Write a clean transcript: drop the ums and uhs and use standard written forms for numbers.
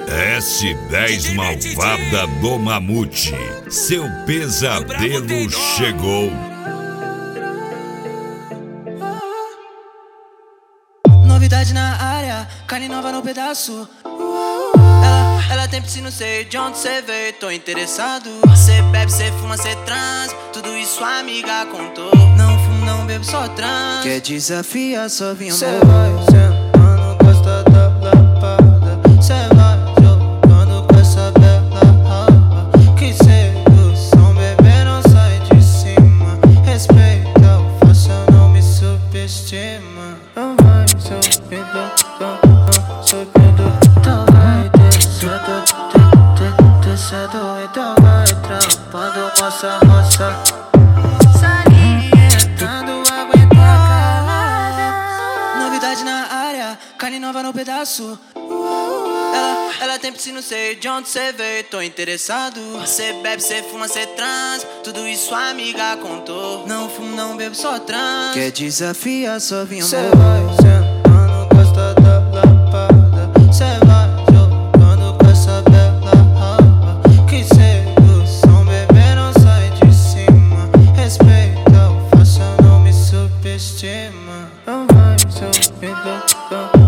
S10 Malvada do Mamute, seu pesadelo chegou. Novidade na área, carne nova no pedaço. Ela tem piscina, sei de onde cê veio, tô interessado. Cê bebe, cê fuma, cê trans, tudo isso a amiga contou. Não fumo, não bebo, só trans. Quer desafiar, só vinha cê vai sentando, gosta da lapada. Cê vai jogando com essa bela raba. Que sedução, bebê, não sai de cima. Respeita o faça, não me subestima. Não vai subindo, subindo. Então vai descendo, então vai trampando, moça, moça. Salientando, aguenta calada. Novidade na área, carne nova no pedaço. Ela tem piscina, sei de onde cê veio, tô interessado. Cê bebe, cê fuma, cê trans, tudo isso a amiga contou. Não fumo, não bebo, só trans. Quer desafiar, só vinha cê vai sentando, gosta da lapada. Cê vai jogando com essa bela raba. Que sedução, bebê, não sai de cima. Respeita o faça, não me subestima. Não vai subindo.